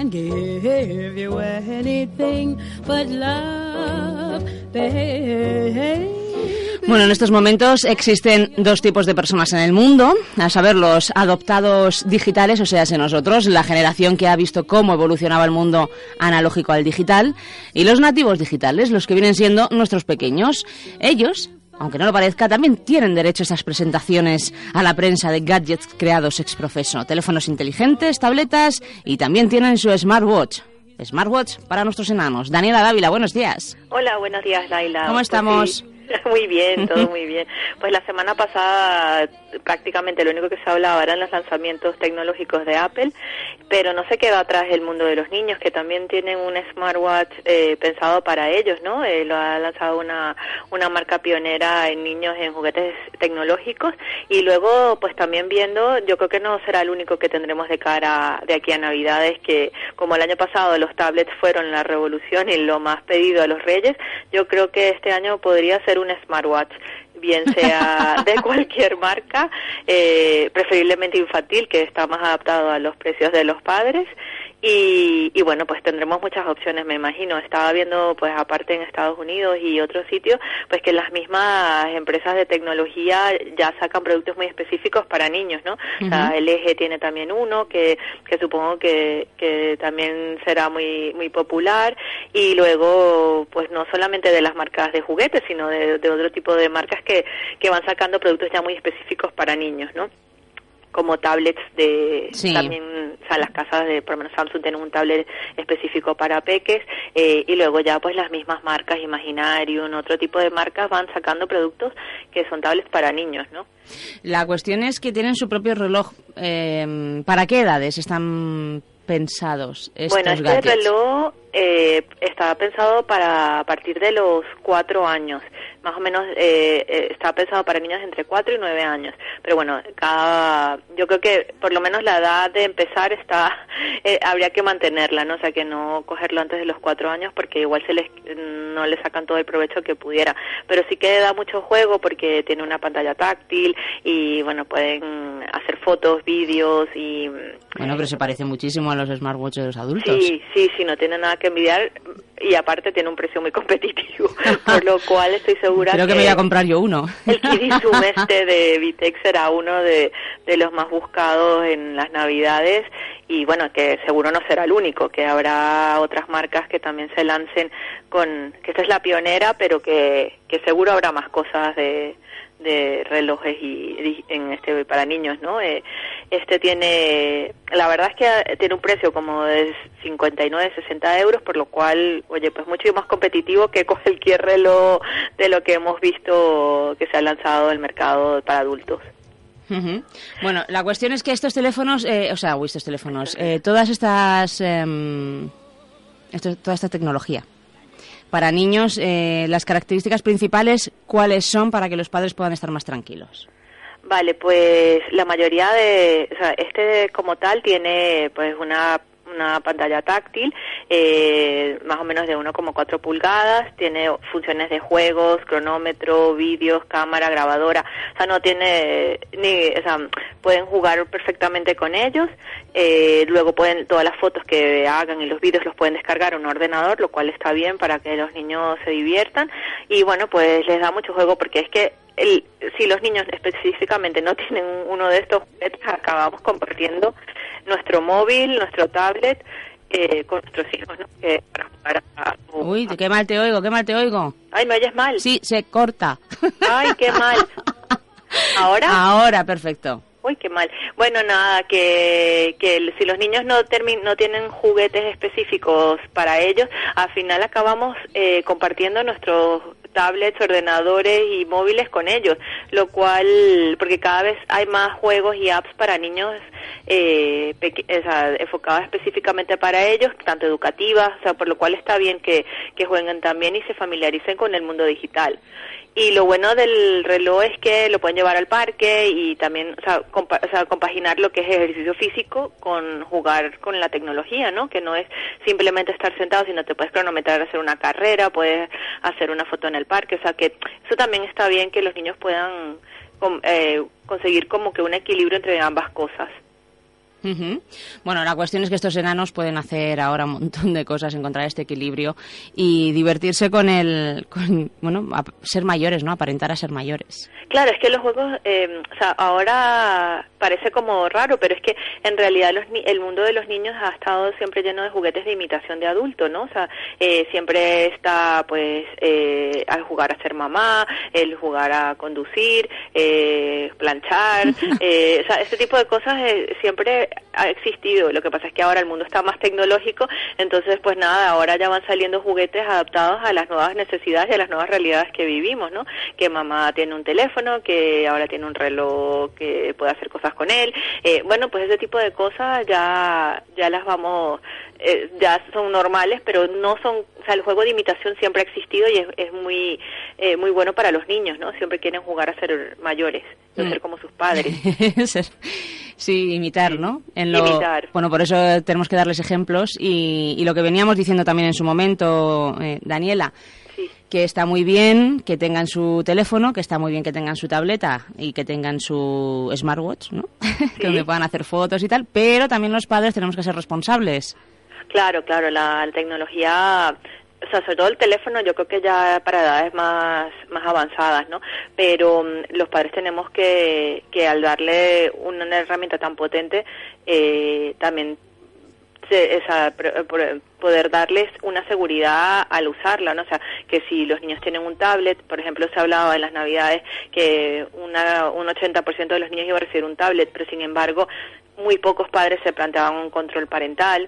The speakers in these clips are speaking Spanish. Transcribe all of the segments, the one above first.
can't give you anything but love, babe. Bueno, en estos momentos existen dos tipos de personas en el mundo, a saber, los adoptados digitales, o sea, nosotros, la generación que ha visto cómo evolucionaba el mundo analógico al digital, y los nativos digitales, los que vienen siendo nuestros pequeños. Ellos, aunque no lo parezca, también tienen derecho a estas presentaciones a la prensa de gadgets creados ex profeso, teléfonos inteligentes, tabletas, y también tienen su smartwatch. Smartwatch para nuestros enanos. Daniela Dávila, buenos días. Hola, buenos días, Laila. ¿Cómo estamos? Pues sí. Muy bien, todo muy bien. Pues la semana pasada prácticamente lo único que se hablaba eran los lanzamientos tecnológicos de Apple, pero no se queda atrás el mundo de los niños, que también tienen un smartwatch pensado para ellos, ¿no? Lo ha lanzado una marca pionera en niños en juguetes tecnológicos, y luego pues también viendo, yo creo que no será el único que tendremos de cara de aquí a Navidades, que como el año pasado los tablets fueron la revolución y lo más pedido a los Reyes, yo creo que este año podría ser un smartwatch, bien sea de cualquier marca, preferiblemente infantil, que está más adaptado a los precios de los padres. Y bueno, pues tendremos muchas opciones, me imagino. Estaba viendo, pues aparte en Estados Unidos y otros sitios, pues que las mismas empresas de tecnología ya sacan productos muy específicos para niños, ¿no? Uh-huh. O sea, LG tiene también uno que supongo que también será muy muy popular, y luego pues no solamente de las marcas de juguetes, sino de otro tipo de marcas que van sacando productos ya muy específicos para niños, ¿no? Como tablets sí. También, o sea, las casas de, por lo menos Samsung tienen un tablet específico para peques, y luego ya pues las mismas marcas, Imaginarium, otro tipo de marcas van sacando productos que son tablets para niños, ¿no? La cuestión es que tienen su propio reloj. ¿Para qué edades están pensados estos gadgets? Bueno, este reloj estaba pensado para a partir de los 4 años, más o menos. Está pensado para niños entre 4 y 9 años, pero bueno, yo creo que por lo menos la edad de empezar habría que mantenerla, ¿no? O sea, que no cogerlo antes de los 4 años, porque igual no le sacan todo el provecho que pudiera, pero sí que da mucho juego porque tiene una pantalla táctil y bueno, pueden hacer fotos, vídeos y... Bueno, pero se parece muchísimo a los smartwatches de los adultos. Sí, no tiene nada que envidiar, y aparte tiene un precio muy competitivo, por lo cual estoy segura Creo que me voy a comprar yo uno. El Kirisum de Vitex será uno de los más buscados en las Navidades, y bueno, que seguro no será el único, que habrá otras marcas que también se lancen que esta es la pionera, pero que seguro habrá más cosas de relojes y para niños, ¿no? La verdad es que tiene un precio como de 59, 60 euros, por lo cual, oye, pues mucho más competitivo que cualquier reloj de lo que hemos visto que se ha lanzado al mercado para adultos. Uh-huh. Bueno, la cuestión es que estos teléfonos, toda esta tecnología para niños, las características principales, ¿cuáles son para que los padres puedan estar más tranquilos? Vale, pues la mayoría como tal tiene pues una pantalla táctil, más o menos de 1,4 pulgadas, tiene funciones de juegos, cronómetro, vídeos, cámara, grabadora, o sea, no tiene pueden jugar perfectamente con ellos, luego todas las fotos que hagan y los vídeos los pueden descargar a un ordenador, lo cual está bien para que los niños se diviertan, y bueno, pues les da mucho juego, porque es que si los niños específicamente no tienen uno de estos juguetes, acabamos compartiendo nuestro móvil, nuestro tablet con nuestros hijos, ¿no? Para jugar Uy, qué mal te oigo. Ay, ¿me oyes mal? Sí, se corta. Ay, qué mal. ¿Ahora? Ahora, perfecto. Uy, qué mal. Bueno, nada, que si los niños no tienen juguetes específicos para ellos, al final acabamos compartiendo nuestros tablets, ordenadores y móviles con ellos, lo cual, porque cada vez hay más juegos y apps para niños enfocadas específicamente para ellos, tanto educativas, o sea, por lo cual está bien que jueguen también y se familiaricen con el mundo digital. Y lo bueno del reloj es que lo pueden llevar al parque y también, compaginar lo que es ejercicio físico con jugar con la tecnología, ¿no? Que no es simplemente estar sentado, sino te puedes cronometrar, hacer una carrera, puedes hacer una foto en el parque, o sea que eso también está bien, que los niños puedan conseguir como que un equilibrio entre ambas cosas. Uh-huh. Bueno, la cuestión es que estos enanos pueden hacer ahora un montón de cosas, encontrar este equilibrio y divertirse ser mayores, ¿no? Aparentar a ser mayores. Claro, es que los juegos, ahora parece como raro, pero es que en realidad el mundo de los niños ha estado siempre lleno de juguetes de imitación de adulto, ¿no? O sea, siempre está, pues, al jugar a ser mamá, el jugar a conducir, planchar, este tipo de cosas siempre ha existido. Lo que pasa es que ahora el mundo está más tecnológico, entonces, pues nada, ahora ya van saliendo juguetes adaptados a las nuevas necesidades y a las nuevas realidades que vivimos, ¿no? Que mamá tiene un teléfono, que ahora tiene un reloj que puede hacer cosas con él. Pues ese tipo de cosas ya las vamos, ya son normales, pero no son, o sea, el juego de imitación siempre ha existido y es muy bueno para los niños, ¿no? Siempre quieren jugar a ser mayores, no ser como sus padres. Sí, imitar, ¿no? Imitar. Bueno, por eso tenemos que darles ejemplos y lo que veníamos diciendo también en su momento, Daniela, sí, que está muy bien que tengan su teléfono, que está muy bien que tengan su tableta y que tengan su smartwatch, ¿no? Sí. Que donde puedan hacer fotos y tal, pero también los padres tenemos que ser responsables. Claro, la tecnología, o sea, sobre todo el teléfono, yo creo que ya para edades más avanzadas, ¿no? Pero los padres tenemos que al darle una herramienta tan potente, también poder darles una seguridad al usarla, ¿no? O sea, que si los niños tienen un tablet, por ejemplo, se hablaba en las Navidades que un 80% de los niños iba a recibir un tablet, pero sin embargo, muy pocos padres se planteaban un control parental,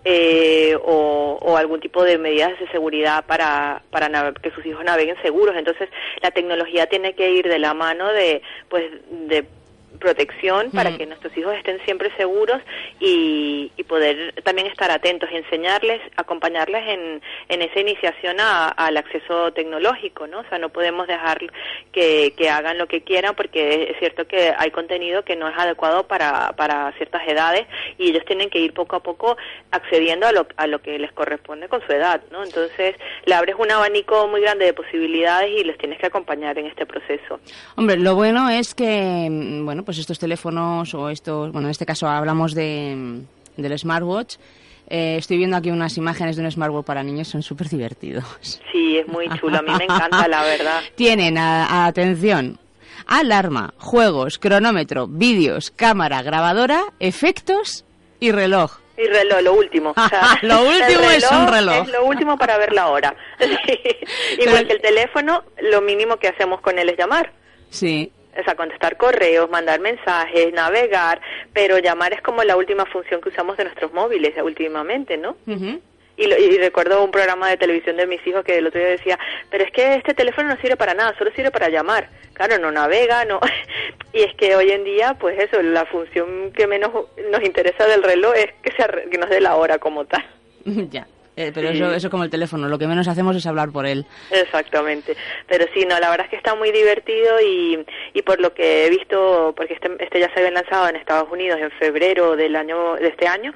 o algún tipo de medidas de seguridad para que sus hijos naveguen seguros. Entonces, la tecnología tiene que ir de la mano de protección para que nuestros hijos estén siempre seguros y poder también estar atentos y enseñarles, acompañarles en esa iniciación al acceso tecnológico, ¿no? O sea, no podemos dejar que hagan lo que quieran, porque es cierto que hay contenido que no es adecuado para ciertas edades y ellos tienen que ir poco a poco accediendo a lo que les corresponde con su edad, ¿no? Entonces, le abres un abanico muy grande de posibilidades y les tienes que acompañar en este proceso. Hombre, lo bueno es que, pues estos teléfonos en este caso hablamos del smartwatch. Estoy viendo aquí unas imágenes de un smartwatch para niños, son súper divertidos. Sí, es muy chulo, a mí me encanta, la verdad. Tienen, atención, alarma, juegos, cronómetro, vídeos, cámara, grabadora, efectos y reloj. Y reloj, lo último. O sea, lo último es un reloj. Es lo último para ver la hora. Sí. Igual que el teléfono, lo mínimo que hacemos con él es llamar. Sí. O sea, contestar correos, mandar mensajes, navegar, pero llamar es como la última función que usamos de nuestros móviles últimamente, ¿no? Uh-huh. Y recuerdo un programa de televisión de mis hijos que el otro día decía, pero es que este teléfono no sirve para nada, solo sirve para llamar. Claro, no navega, no. Y es que hoy en día, pues eso, la función que menos nos interesa del reloj es que nos dé la hora como tal. Ya. Pero sí. Eso como el teléfono, lo que menos hacemos es hablar por él. Exactamente. Pero sí, no, la verdad es que está muy divertido y por lo que he visto, porque este ya se había lanzado en Estados Unidos en febrero de este año,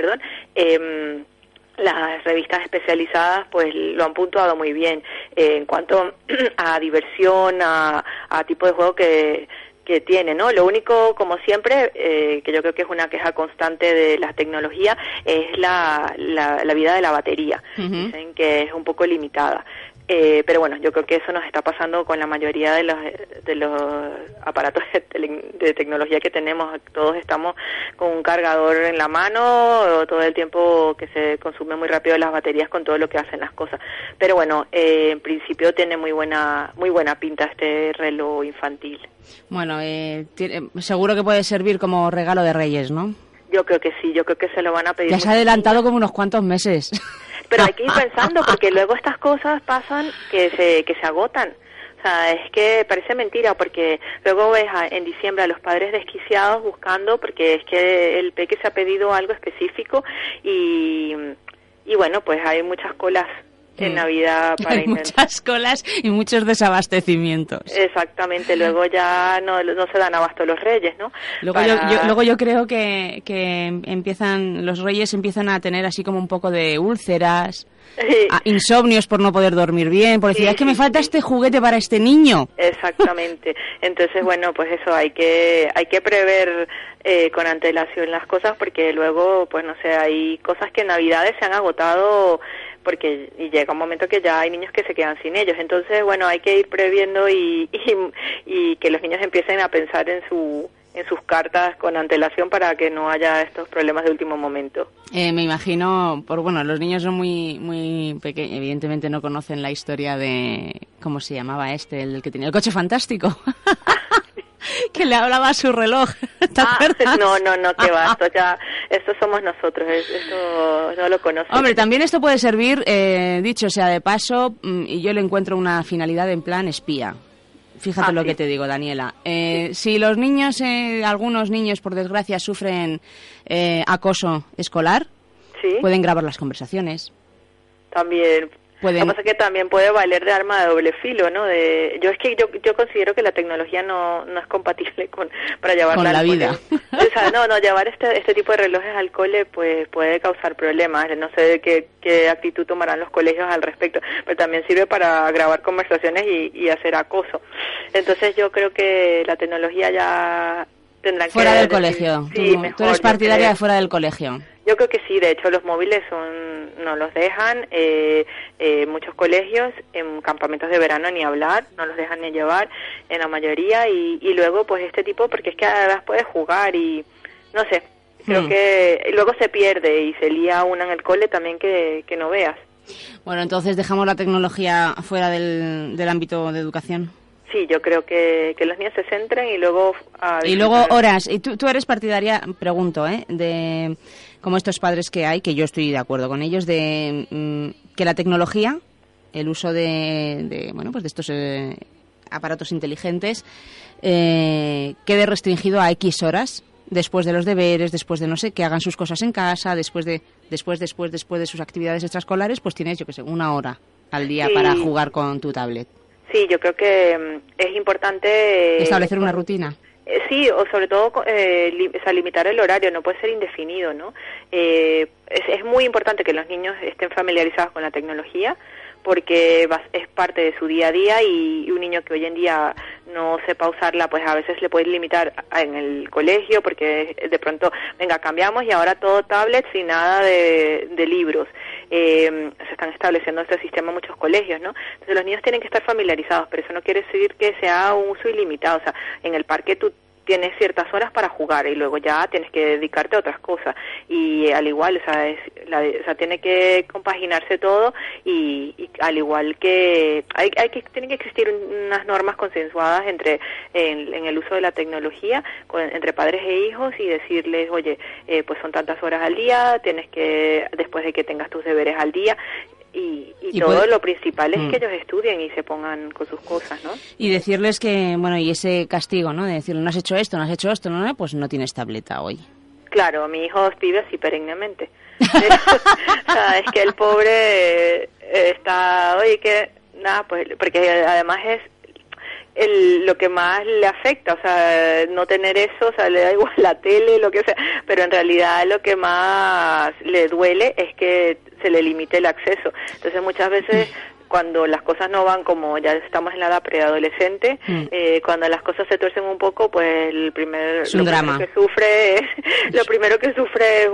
las revistas especializadas pues lo han puntuado muy bien en cuanto a diversión, a tipo de juego que tiene, ¿no? Lo único, como siempre, que yo creo que es una queja constante de la tecnología, es la vida de la batería. Uh-huh. Dicen que es un poco limitada. Pero bueno, yo creo que eso nos está pasando con la mayoría de los aparatos de tecnología que tenemos. Todos estamos con un cargador en la mano, todo el tiempo que se consume muy rápido las baterías con todo lo que hacen las cosas. Pero bueno, en principio tiene muy buena pinta este reloj infantil. Bueno, seguro que puede servir como regalo de Reyes, ¿no? Yo creo que sí, yo creo que se lo van a pedir. Ya se ha adelantado como unos cuantos meses. Pero hay que ir pensando, porque luego estas cosas pasan que se agotan. O sea, es que parece mentira, porque luego ves en diciembre a los padres desquiciados buscando, porque es que el peque se ha pedido algo específico y bueno, pues hay muchas colas en Navidad para hay muchas colas y muchos desabastecimientos. Exactamente, luego ya no se dan abasto los reyes, ¿no? Luego yo creo que los reyes empiezan a tener así como un poco de úlceras, insomnios por no poder dormir bien, por decir, es que me falta este juguete para este niño. Exactamente. Entonces, bueno, pues eso, hay que prever con antelación las cosas, porque luego, pues no sé, hay cosas que en Navidades se han agotado, y llega un momento que ya hay niños que se quedan sin ellos. Entonces, bueno, hay que ir previendo y que los niños empiecen a pensar en sus cartas con antelación para que no haya estos problemas de último momento. Me imagino, los niños son muy muy pequeños, evidentemente no conocen la historia de, ¿cómo se llamaba el que tenía el coche fantástico? Que le hablaba a su reloj. ¿Te acuerdas? No, que va, esto somos nosotros, esto no lo conocemos. Hombre, también esto puede servir, dicho sea de paso, y yo le encuentro una finalidad en plan espía. Fíjate lo que te digo, Daniela. Si los niños, algunos niños, por desgracia, sufren acoso escolar, pueden grabar las conversaciones. También. Lo que pasa es que también puede valer de arma de doble filo, ¿no? Yo considero que la tecnología no es compatible para llevarla con la vida. O sea, llevar este tipo de relojes al cole pues puede causar problemas. No sé qué actitud tomarán los colegios al respecto, pero también sirve para grabar conversaciones y hacer acoso. Entonces yo creo que la tecnología ya tendrá que... Fuera del colegio. Sí, tú eres partidaria de fuera del colegio. Yo creo que sí, de hecho los móviles no los dejan, muchos colegios, en campamentos de verano ni hablar, no los dejan ni llevar en la mayoría, y luego pues este tipo, porque es que además puedes jugar y no sé, creo que luego se pierde y se lía una en el cole también que no veas. Bueno, entonces dejamos la tecnología fuera del ámbito de educación. Sí, yo creo que los niños se centren y luego... Y luego horas. Y tú eres partidaria, pregunto, de como estos padres que hay, que yo estoy de acuerdo con ellos, de que la tecnología, el uso de estos aparatos inteligentes, quede restringido a X horas, después de los deberes, después de, no sé, que hagan sus cosas en casa, después de sus actividades extraescolares, pues tienes, yo qué sé, 1 hora al día para jugar con tu tablet. Sí, yo creo que es importante... establecer una rutina. Sí, o sobre todo limitar el horario, no puede ser indefinido, ¿no? Es muy importante que los niños estén familiarizados con la tecnología, porque es parte de su día a día, y un niño que hoy en día no sepa usarla, pues a veces le puede limitar en el colegio, porque de pronto, venga, cambiamos y ahora todo tablets y nada de libros. Se están estableciendo este sistema en muchos colegios, ¿no? Entonces los niños tienen que estar familiarizados, pero eso no quiere decir que sea un uso ilimitado. O sea, en el parque tú tienes ciertas horas para jugar y luego ya tienes que dedicarte a otras cosas, y al igual, o sea, tiene que compaginarse todo, y al igual que tienen que existir unas normas consensuadas en el uso de la tecnología entre padres e hijos, y decirles, oye, pues son tantas horas al día, tienes que, después de que tengas tus deberes al día, y todo lo principal es que ellos estudien y se pongan con sus cosas, ¿no? Y decirles que, y ese castigo, ¿no? De decirle, no has hecho esto, ¿no? Pues no tienes tableta hoy. Claro, mi hijo vive así perennemente. O sea, es que el pobre está, pues, porque además es lo que más le afecta, o sea, no tener eso, o sea, le da igual la tele, lo que sea, pero en realidad lo que más le duele es que se le limite el acceso. Entonces muchas veces cuando las cosas no van como ya estamos en la edad preadolescente, cuando las cosas se tuercen un poco, pues lo primero que sufre es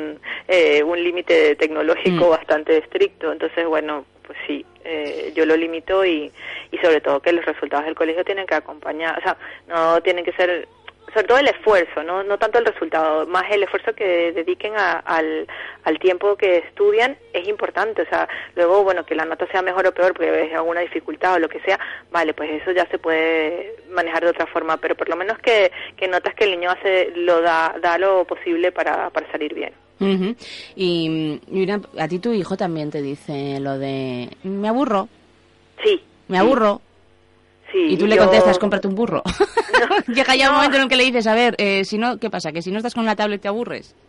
un límite tecnológico bastante estricto. Entonces, bueno, pues sí, yo lo limito, y sobre todo que los resultados del colegio tienen que acompañar, o sea, no tienen que ser, sobre todo el esfuerzo, no tanto el resultado, más el esfuerzo que dediquen al tiempo que estudian es importante. O sea, luego, bueno, que la nota sea mejor o peor porque es alguna dificultad o lo que sea, vale, pues eso ya se puede manejar de otra forma, pero por lo menos que notas que el niño da lo posible para salir bien. Uh-huh. Y mira, a ti tu hijo también te dice lo de me aburro. Sí. Me aburro. Sí, y tú le contestas, cómprate un burro. No, llega ya un momento en el que le dices, a ver, si no, ¿qué pasa? ¿Que si no estás con la tablet te aburres?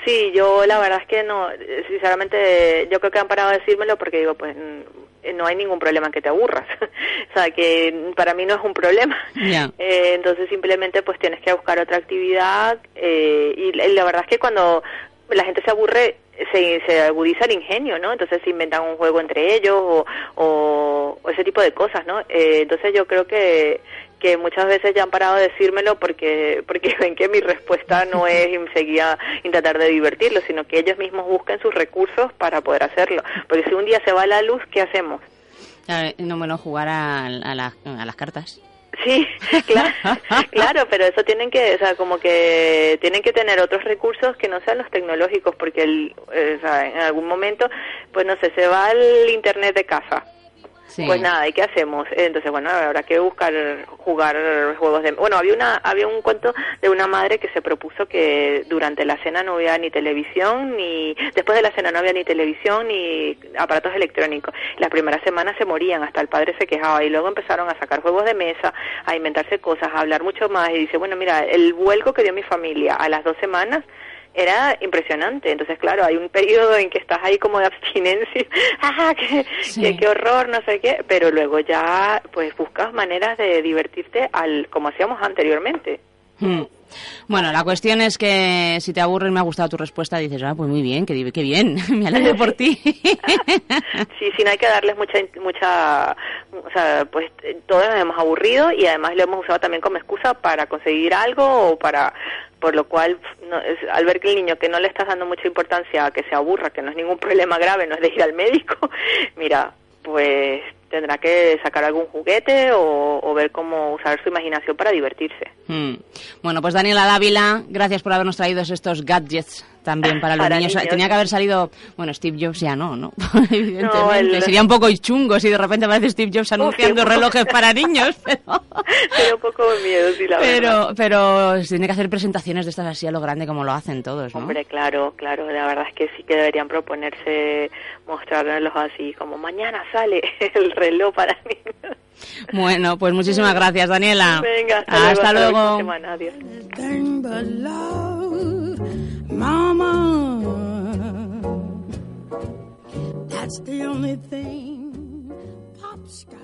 Sí, yo la verdad es que no, sinceramente, yo creo que han parado de decírmelo porque digo, pues no hay ningún problema en que te aburras. O sea, que para mí no es un problema. Yeah. Entonces simplemente pues tienes que buscar otra actividad y la verdad es que cuando la gente se aburre se agudiza el ingenio, ¿no? Entonces se inventan un juego entre ellos o ese tipo de cosas, ¿no? Entonces yo creo que muchas veces ya han parado de decírmelo porque ven que mi respuesta no es enseguida intentar de divertirlos, sino que ellos mismos busquen sus recursos para poder hacerlo. Porque si un día se va la luz, ¿qué hacemos? No, bueno, jugar a las cartas. Sí, claro, pero eso tienen que, o sea, como que tienen que tener otros recursos que no sean los tecnológicos, porque o sea, en algún momento, pues no sé, se va el internet de casa. Sí. Pues nada, ¿y qué hacemos? Entonces, bueno, habrá que jugar juegos de... Bueno, había un cuento de una madre que se propuso que durante la cena no había ni televisión, después de la cena no había ni televisión ni aparatos electrónicos. Las primeras semanas se morían, hasta el padre se quejaba, y luego empezaron a sacar juegos de mesa, a inventarse cosas, a hablar mucho más, y dice, bueno, mira, el vuelco que dio mi familia a las 2 semanas era impresionante. Entonces, claro, hay un periodo en que estás ahí como de abstinencia, qué horror, no sé qué, pero luego ya pues buscas maneras de divertirte como hacíamos anteriormente. Bueno, la cuestión es que si te aburres, me ha gustado tu respuesta, dices, pues muy bien, qué bien, me alegro por ti. Sí, no hay que darles mucha, o sea, pues todos nos hemos aburrido y además lo hemos usado también como excusa para conseguir algo o por lo cual, al ver que el niño que no le estás dando mucha importancia a que se aburra, que no es ningún problema grave, no es de ir al médico, mira, pues tendrá que sacar algún juguete o ver cómo usar su imaginación para divertirse. Bueno, pues Daniela Dávila, gracias por habernos traído estos gadgets también para los niños. Tenía que haber salido, bueno, Steve Jobs ya no, evidentemente. Sería un poco chungo si de repente aparece Steve Jobs anunciando relojes para niños, pero un poco de miedo, sí, la verdad. Pero tiene que hacer presentaciones de estas así a lo grande como lo hacen todos, ¿no? Hombre, claro, la verdad es que sí que deberían proponerse mostrarlos así, como mañana sale el reloj para niños. Bueno, pues muchísimas gracias, Daniela. Venga, hasta luego. Adiós. Mama, that's the only thing Pop's got.